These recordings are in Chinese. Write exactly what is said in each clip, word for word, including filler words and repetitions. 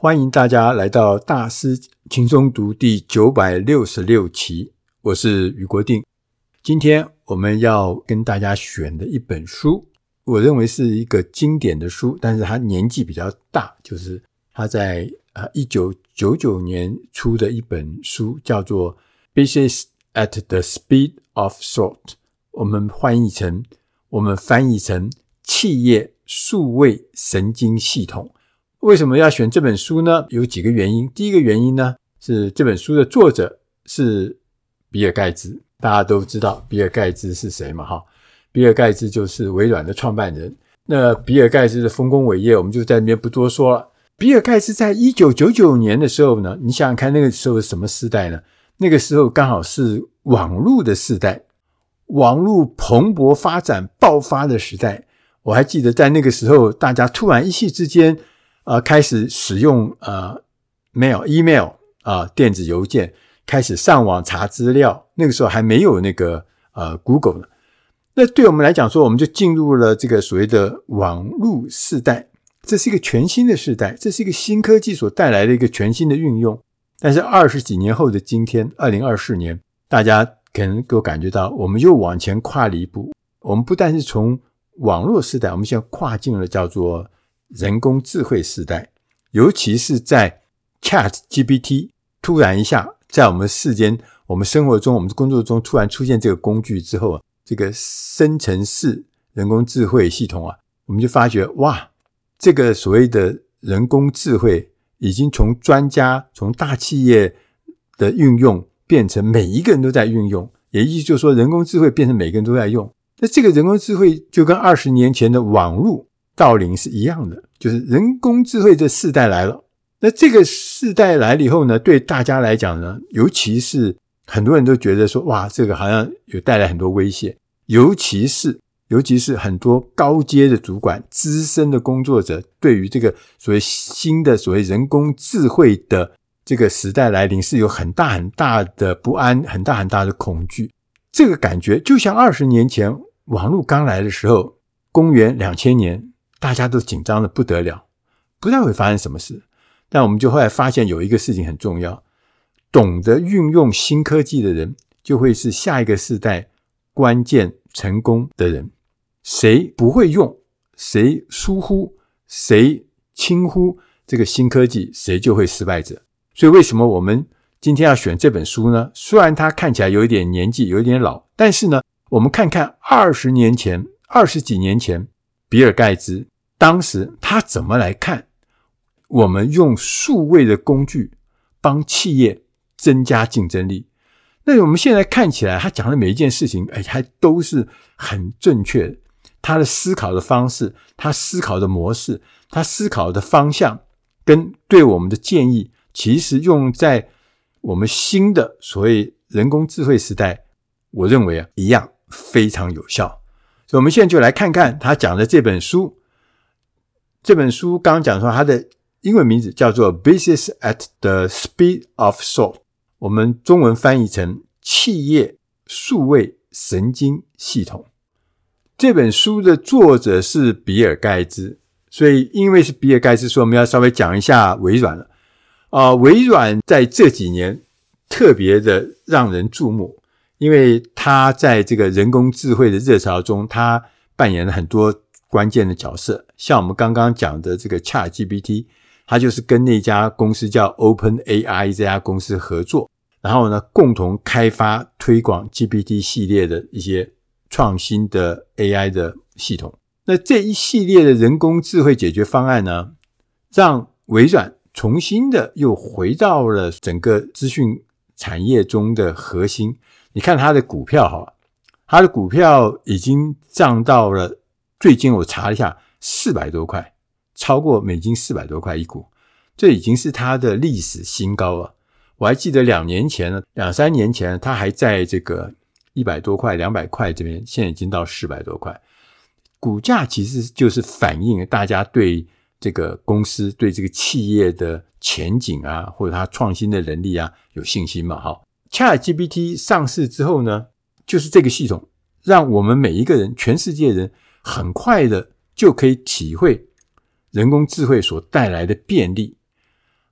欢迎大家来到大师轻松读第九百六十六期，我是余国定。今天我们要跟大家选的一本书，我认为是一个经典的书，但是它年纪比较大，就是它在呃一九九九年出的一本书，叫做 Business at the Speed of Thought， 我们翻译成我们翻译成企业数位神经系统。为什么要选这本书呢？有几个原因。第一个原因呢，是这本书的作者是比尔盖茨。大家都知道比尔盖茨是谁嘛？哈，比尔盖茨就是微软的创办人。那比尔盖茨的丰功伟业，我们就在那边不多说了。比尔盖茨在一九九九年的时候呢，你想想看，那个时候是什么时代呢？那个时候刚好是网络的时代，网络蓬勃发展爆发的时代。我还记得在那个时候，大家突然一夕之间呃，开始使用呃 mail email 啊、呃、电子邮件，开始上网查资料。那个时候还没有那个呃 Google 呢。那对我们来讲说，我们就进入了这个所谓的网络世代，这是一个全新的世代，这是一个新科技所带来的一个全新的运用。但是二十几年后的今天，二零二四年，大家可能都感觉到，我们又往前跨了一步。我们不但是从网络世代，我们现在跨进了叫做人工智慧时代，尤其是在 Chat G P T 突然一下在我们世间，我们生活中，我们的工作中突然出现这个工具之后，这个生成式人工智慧系统啊，我们就发觉哇，这个所谓的人工智慧已经从专家从大企业的运用变成每一个人都在运用，也意思就是说人工智慧变成每个人都在用。那这个人工智慧就跟二十年前的网络到临是一样的，就是人工智慧这世代来了。那这个世代来了以后呢，对大家来讲呢，尤其是很多人都觉得说，哇，这个好像有带来很多威胁，尤其是尤其是很多高阶的主管、资深的工作者，对于这个所谓新的所谓人工智慧的这个时代来临是有很大很大的不安，很大很大的恐惧。这个感觉就像二十年前网络刚来的时候，公元两千年，大家都紧张的不得了，不知道会发生什么事。但我们就后来发现有一个事情很重要，懂得运用新科技的人就会是下一个世代关键成功的人。谁不会用，谁疏忽，谁轻忽这个新科技，谁就会失败者。所以为什么我们今天要选这本书呢？虽然它看起来有一点年纪，有一点老，但是呢，我们看看二十年前二十几年前比尔盖茨当时他怎么来看我们用数位的工具帮企业增加竞争力。那我们现在看起来他讲的每一件事情，哎，还都是很正确的。他的思考的方式，他思考的模式，他思考的方向跟对我们的建议，其实用在我们新的所谓人工智慧时代，我认为啊一样非常有效。所以我们现在就来看看他讲的这本书。这本书刚刚讲说它的英文名字叫做 Business at the Speed of Thought， 我们中文翻译成企业数位神经系统。这本书的作者是比尔盖茨，所以因为是比尔盖茨，所以我们要稍微讲一下微软了。呃，微软在这几年特别的让人注目，因为他在这个人工智慧的热潮中，他扮演了很多关键的角色。像我们刚刚讲的这个 Chat G P T， 他就是跟那家公司叫 OpenAI 这家公司合作，然后呢共同开发推广 G P T 系列的一些创新的 A I 的系统。那这一系列的人工智慧解决方案呢，让微软重新的又回到了整个资讯产业中的核心。你看它的股票哈，它的股票已经涨到了，最近我查了一下四百多块，超过美金四百多块一股，这已经是它的历史新高了。我还记得两年前呢，两三年前它还在这个一百多块两百块这边，现在已经到四百多块。股价其实就是反映大家对这个公司对这个企业的前景啊，或者它创新的能力啊有信心嘛。齁 Chat G P T 上市之后呢，就是这个系统让我们每一个人，全世界人很快的就可以体会人工智慧所带来的便利。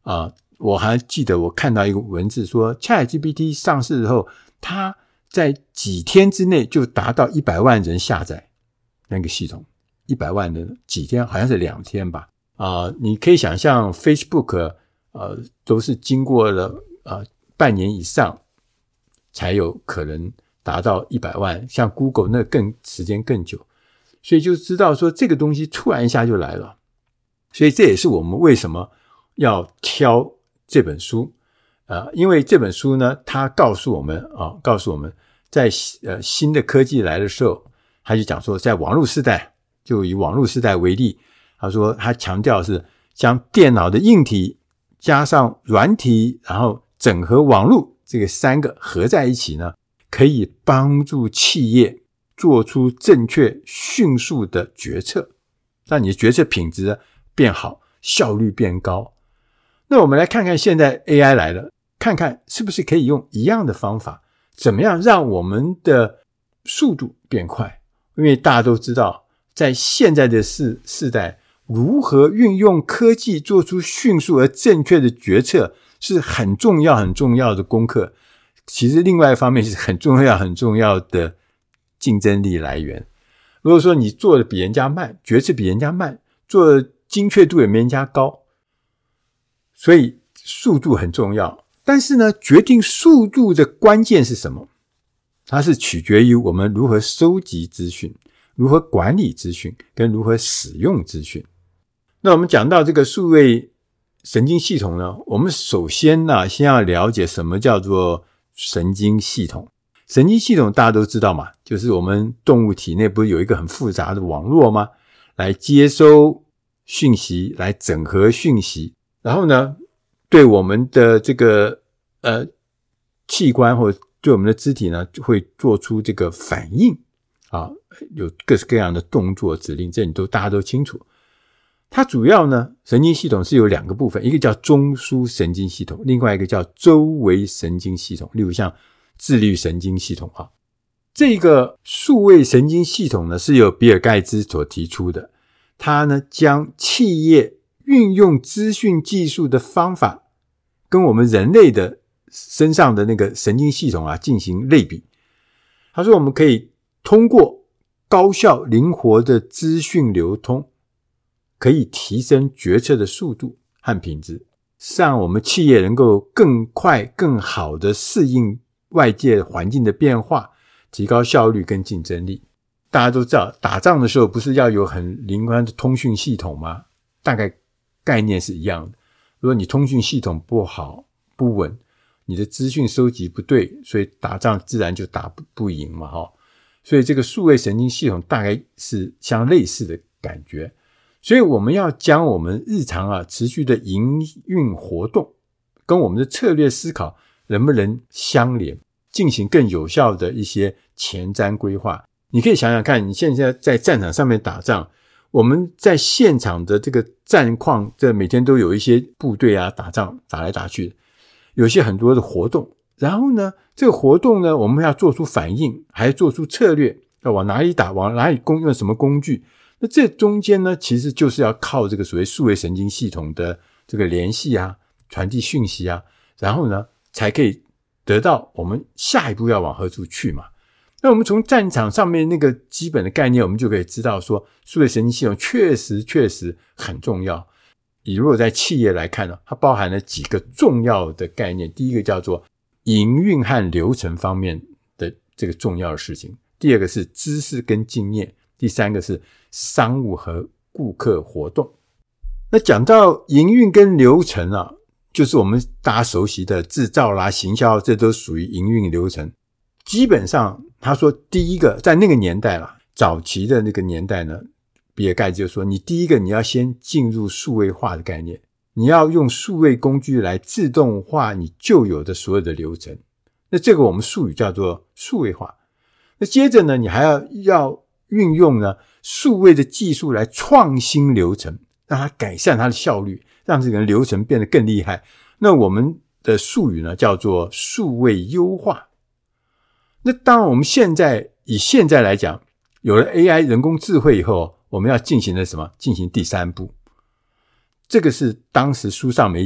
啊、呃，我还记得我看到一个文字说 ChatGPT 上市后，它在几天之内就达到一百万人下载那个系统，一百万人几天，好像是两天吧。啊、呃，你可以想象 Facebook 呃都是经过了呃半年以上才有可能达到一百万，像 Google 那更时间更久，所以就知道说这个东西突然一下就来了。所以这也是我们为什么要挑这本书，呃，因为这本书呢，它告诉我们啊，告诉我们在呃新的科技来的时候，他就讲说，在网络时代，就以网络时代为例，他说他强调是将电脑的硬体加上软体，然后整合网络这个三个合在一起呢，可以帮助企业做出正确迅速的决策，让你的决策品质变好，效率变高。那我们来看看现在 A I 来了，看看是不是可以用一样的方法，怎么样让我们的速度变快。因为大家都知道，在现在的世世代，如何运用科技做出迅速而正确的决策是很重要很重要的功课。其实另外一方面是很重要很重要的竞争力来源。如果说你做的比人家慢，决策比人家慢，做的精确度也没人家高，所以速度很重要。但是呢，决定速度的关键是什么？它是取决于我们如何收集资讯，如何管理资讯，跟如何使用资讯。那我们讲到这个数位神经系统呢，我们首先呢，先要了解什么叫做神经系统。神经系统大家都知道嘛，就是我们动物体内不是有一个很复杂的网络吗？来接收讯息，来整合讯息，然后呢，对我们的这个呃器官或对我们的肢体呢，就会做出这个反应啊，有各式各样的动作指令，这你都大家都清楚。它主要呢，神经系统是有两个部分，一个叫中枢神经系统，另外一个叫周围神经系统，例如像自律神经系统啊。这个数位神经系统呢，是由比尔盖茨所提出的。他呢，将企业运用资讯技术的方法跟我们人类的身上的那个神经系统啊进行类比。他说我们可以通过高效灵活的资讯流通，可以提升决策的速度和品质，让我们企业能够更快更好的适应外界环境的变化，提高效率跟竞争力。大家都知道，打仗的时候不是要有很灵光的通讯系统吗？大概概念是一样的。如果你通讯系统不好不稳，你的资讯收集不对，所以打仗自然就打不不赢嘛齁。所以这个数位神经系统大概是相类似的感觉。所以我们要将我们日常啊持续的营运活动跟我们的策略思考能不能相连，进行更有效的一些前瞻规划。你可以想想看，你现在在战场上面打仗，我们在现场的这个战况，这每天都有一些部队啊打仗打来打去，有些很多的活动，然后呢这个活动呢我们要做出反应，还要做出策略，要往哪里打，往哪里攻，用什么工具。那这中间呢其实就是要靠这个所谓数位神经系统的这个联系啊，传递讯息啊，然后呢才可以得到我们下一步要往何处去嘛。那我们从战场上面那个基本的概念，我们就可以知道说数位神经系统确实确实很重要。以如果在企业来看呢，它包含了几个重要的概念。第一个叫做营运和流程方面的这个重要的事情，第二个是知识跟经验，第三个是商务和顾客活动。那讲到营运跟流程啊，就是我们大家熟悉的制造啦、行销，这都属于营运流程。基本上他说第一个在那个年代啦，早期的那个年代呢，比尔盖茨就说你第一个你要先进入数位化的概念，你要用数位工具来自动化你旧有的所有的流程。那这个我们术语叫做数位化。那接着呢，你还要要运用呢数位的技术来创新流程，让它改善它的效率，让这个流程变得更厉害。那我们的术语呢叫做数位优化。那当然我们现在以现在来讲，有了 A I 人工智慧以后，我们要进行的什么？进行第三步。这个是当时书上没讲，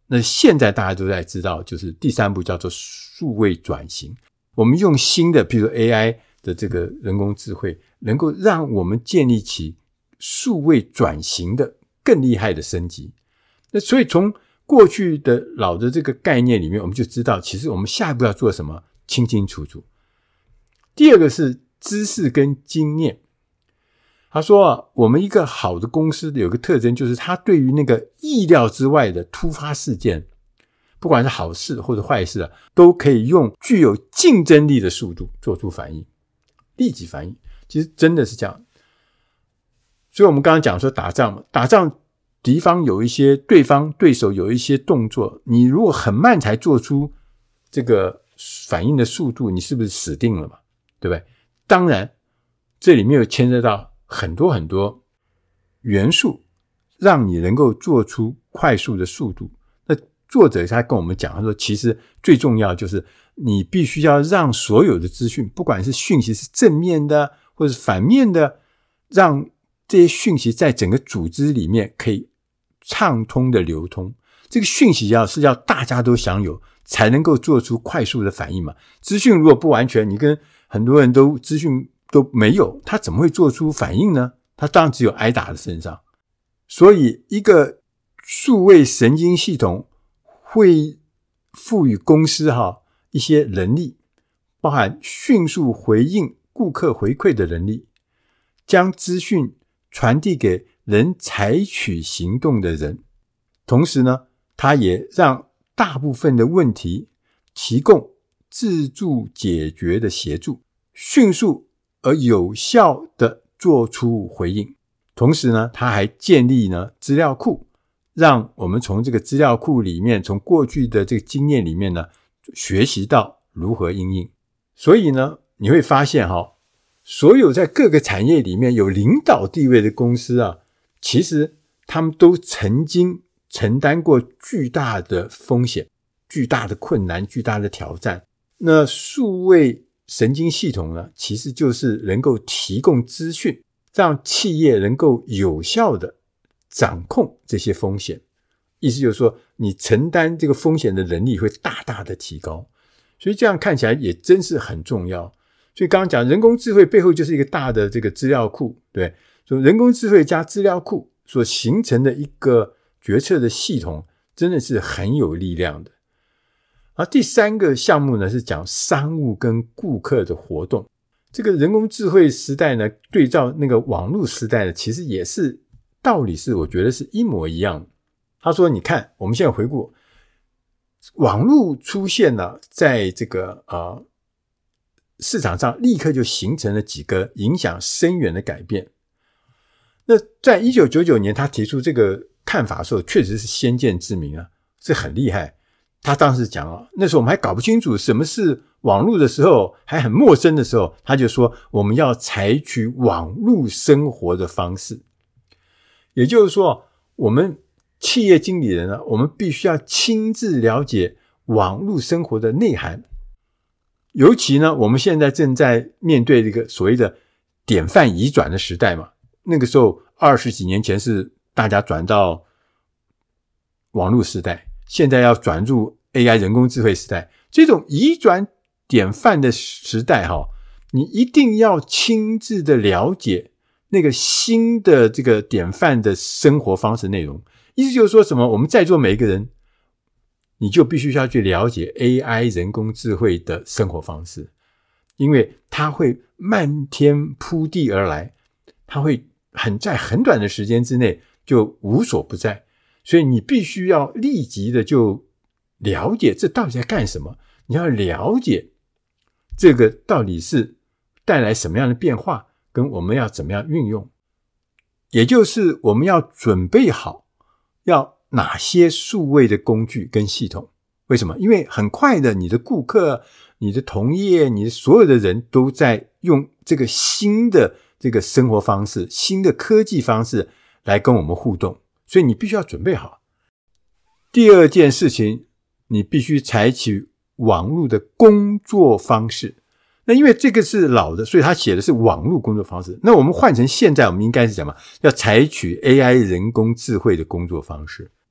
那现在大家都在知道，就是第三步叫做数位转型。我们用新的，比如说 A I 的这个人工智慧，能够让我们建立起数位转型的更厉害的升级。那所以从过去的老的这个概念里面，我们就知道，其实我们下一步要做什么，清清楚楚。第二个是知识跟经验。他说啊，我们一个好的公司有个特征，就是它对于那个意料之外的突发事件，不管是好事或者坏事啊，都可以用具有竞争力的速度做出反应，立即反应。其实真的是这样。所以我们刚刚讲说打仗嘛，打仗敌方有一些，对方对手有一些动作，你如果很慢才做出这个反应的速度，你是不是死定了嘛？对不对？当然这里面有牵涉到很多很多元素，让你能够做出快速的速度。那作者他跟我们讲，他说其实最重要就是你必须要让所有的资讯，不管是讯息是正面的或是反面的，让这些讯息在整个组织里面可以畅通的流通。这个讯息要是要大家都享有，才能够做出快速的反应嘛。资讯如果不完全，你跟很多人都资讯都没有，他怎么会做出反应呢？他当然只有挨打的身上。所以一个数位神经系统会赋予公司哈一些能力，包含迅速回应顾客回馈的能力，将资讯传递给能采取行动的人，同时呢，它也让大部分的问题提供自助解决的协助，迅速而有效地做出回应。同时呢，它还建立呢资料库，让我们从这个资料库里面，从过去的这个经验里面呢，学习到如何因应。所以呢，你会发现哈，所有在各个产业里面有领导地位的公司啊，其实他们都曾经承担过巨大的风险、巨大的困难、巨大的挑战。那数位神经系统呢，其实就是能够提供资讯，让企业能够有效的掌控这些风险。意思就是说，你承担这个风险的能力会大大的提高。所以这样看起来也真是很重要。所以刚刚讲人工智慧背后就是一个大的这个资料库，对，所以人工智慧加资料库所形成的一个决策的系统，真的是很有力量的。而第三个项目呢，是讲商务跟顾客的活动。这个人工智慧时代呢，对照那个网络时代呢，其实也是道理是我觉得是一模一样的。他说你看，我们现在回顾网络出现了，在这个呃市场上立刻就形成了几个影响深远的改变。那在一九九九年他提出这个看法的时候，确实是先见之明啊，是很厉害。他当时讲啊，那时候我们还搞不清楚什么是网络的时候，还很陌生的时候，他就说我们要采取网络生活的方式。也就是说，我们企业经理人呢，我们必须要亲自了解网络生活的内涵。尤其呢，我们现在正在面对这个所谓的典范移转的时代嘛。那个时候二十几年前是大家转到网络时代，现在要转入 A I 人工智慧时代。这种移转典范的时代哈，你一定要亲自的了解那个新的这个典范的生活方式内容。意思就是说什么，我们在座每一个人，你就必须要去了解 A I 人工智慧的生活方式，因为它会漫天铺地而来，它会很在很短的时间之内就无所不在，所以你必须要立即的就了解这到底在干什么，你要了解这个到底是带来什么样的变化，跟我们要怎么样运用，也就是我们要准备好要哪些数位的工具跟系统。为什么？因为很快的，你的顾客、你的同业、你的所有的人都在用这个新的这个生活方式、新的科技方式来跟我们互动，所以你必须要准备好。第二件事情，你必须采取网络的工作方式。那因为这个是老的，所以他写的是网络工作方式。那我们换成现在，我们应该是什么？要采取 A I 人工智慧的工作方式。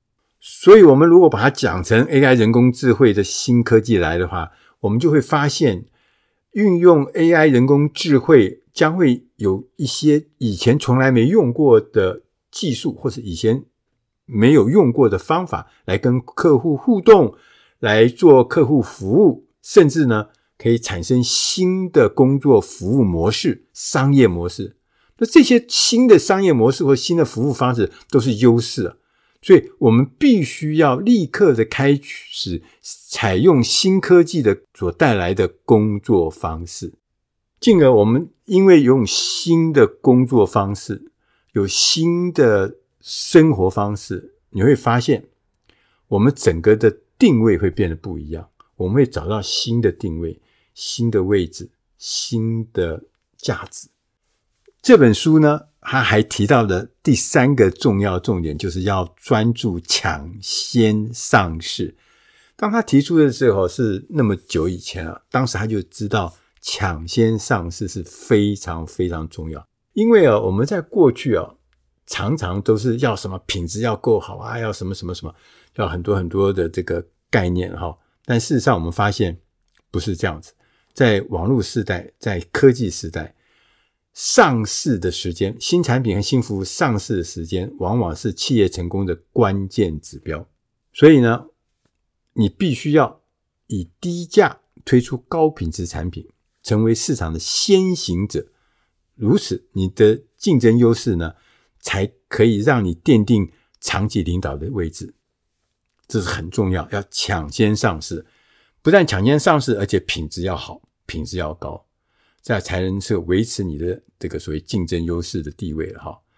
所以我们如果把它讲成 A I 人工智慧的新科技来的话，我们就会发现运用 A I 人工智慧将会有一些以前从来没用过的技术，或是以前没有用过的方法来跟客户互动，来做客户服务，甚至呢可以产生新的工作服务模式、商业模式。那这些新的商业模式或新的服务方式都是优势啊，所以我们必须要立刻的开始采用新科技的所带来的工作方式，进而我们因为有新的工作方式，有新的生活方式，你会发现我们整个的定位会变得不一样，我们会找到新的定位、新的位置、新的价值。这本书呢，他还提到的第三个重要重点就是要专注抢先上市。当他提出的时候是那么久以前啊，当时他就知道抢先上市是非常非常重要。因为啊，我们在过去啊，常常都是要什么品质要够好啊，要什么什么什么，要很多很多的这个概念哈。但事实上我们发现不是这样子，在网络时代，在科技时代，上市的时间，新产品和新服务上市的时间往往是企业成功的关键指标。所以呢，你必须要以低价推出高品质产品，成为市场的先行者，如此你的竞争优势呢才可以让你奠定长期领导的位置。这是很重要，要抢先上市，不但抢先上市，而且品质要好，品质要高，这样才能是维持你的这个所谓竞争优势的地位了哈。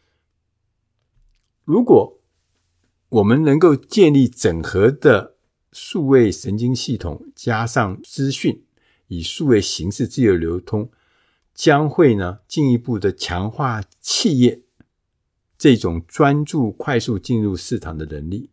如果我们能够建立整合的数位神经系统，加上资讯，以数位形式自由流通，将会呢进一步的强化企业这种专注快速进入市场的能力。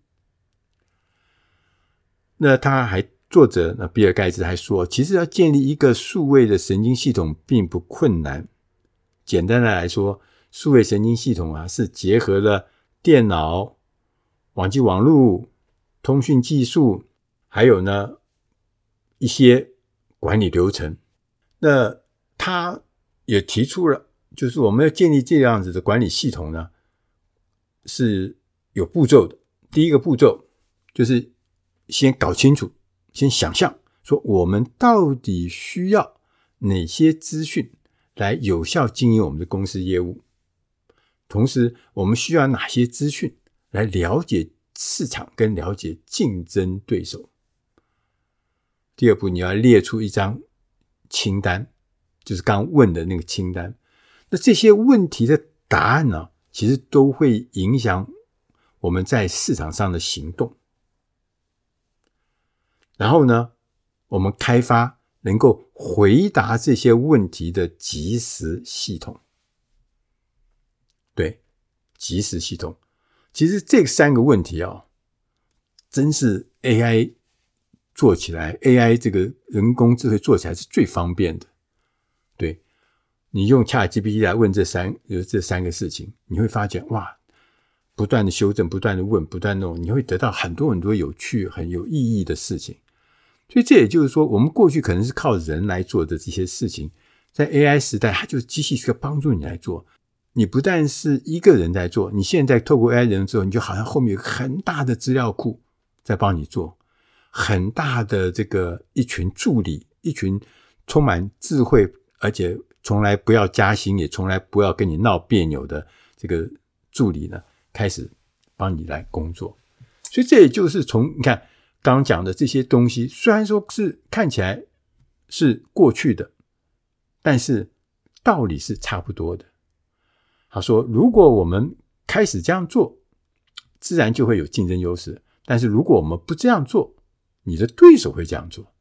那他还作者那比尔盖茨还说，其实要建立一个数位的神经系统并不困难。简单的来说，数位神经系统啊是结合了电脑、网际网络、通讯技术，还有呢一些管理流程。那他也提出了，就是我们要建立这样子的管理系统呢，是有步骤的。第一个步骤就是先搞清楚，先想象说我们到底需要哪些资讯来有效经营我们的公司业务，同时我们需要哪些资讯来了解市场跟了解竞争对手。第二步，你要列出一张清单，就是刚刚问的那个清单。那这些问题的答案呢，其实都会影响我们在市场上的行动。然后呢，我们开发能够回答这些问题的即时系统。对，即时系统。其实这三个问题啊，真是 A I 做起来 ，A I 这个人工智慧做起来是最方便的。对，你用 ChatGPT 来问这三这三个事情，你会发现哇，不断的修正，不断的问，不断的弄，你会得到很多很多有趣、很有意义的事情。所以这也就是说，我们过去可能是靠人来做的这些事情，在 A I 时代，它就是机器需要帮助你来做。你不但是一个人在做，你现在透过 A I 人之后，你就好像后面有很大的资料库在帮你做，很大的这个一群助理，一群充满智慧，而且从来不要加薪，也从来不要跟你闹别扭的这个助理呢，开始帮你来工作。所以这也就是从你看刚刚讲的这些东西，虽然说是看起来是过去的，但是道理是差不多的。他说，如果我们开始这样做，自然就会有竞争优势，但是如果我们不这样做，你的对手会这样做。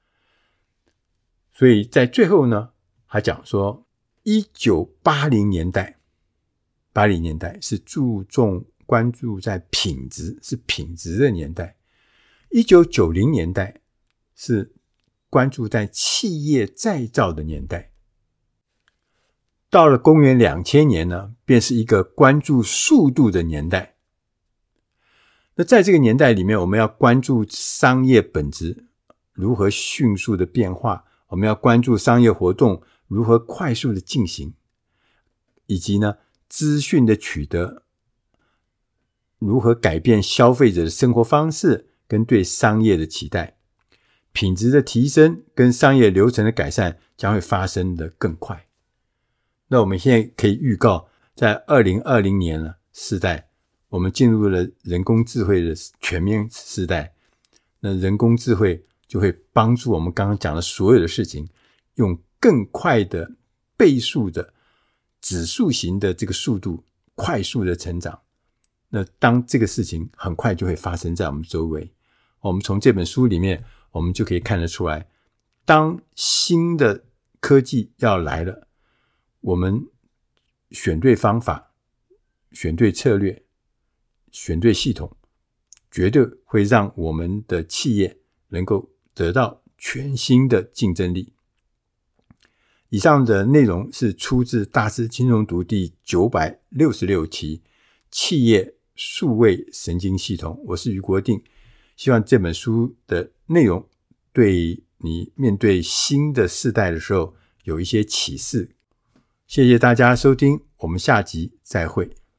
所以在最后呢，他讲说一九八零年代八零年代是注重关注在品质，是品质的年代。一九九零年代是关注在企业再造的年代。到了公元两千年呢，便是一个关注速度的年代。 那在这个年代里面，我们要关注商业本质如何迅速的变化，我们要关注商业活动如何快速的进行，以及呢资讯的取得如何改变消费者的生活方式跟对商业的期待，品质的提升跟商业流程的改善将会发生的更快。那我们现在可以预告，在二零二零年呢世代，我们进入了人工智慧的全面时代。那人工智慧就会帮助我们刚刚讲的所有的事情，用更快的倍数的指数型的这个速度快速的成长。那当这个事情很快就会发生在我们周围，我们从这本书里面我们就可以看得出来，当新的科技要来了，我们选对方法，选对策略，选对系统，绝对会让我们的企业能够得到全新的竞争力。以上的内容是出自大师轻松读第九百六十六期企业数位神经系统，我是余国定。希望这本书的内容对你面对新的世代的时候有一些启示。谢谢大家收听，我们下集再会。